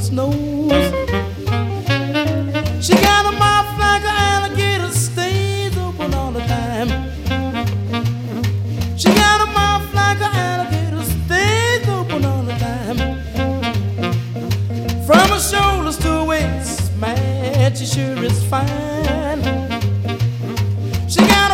its nose. She got a mouth like an alligator, stays open all the time. She got a mouth like an alligator, stays open all the time. From her shoulders to her waist, man, she sure is fine. She got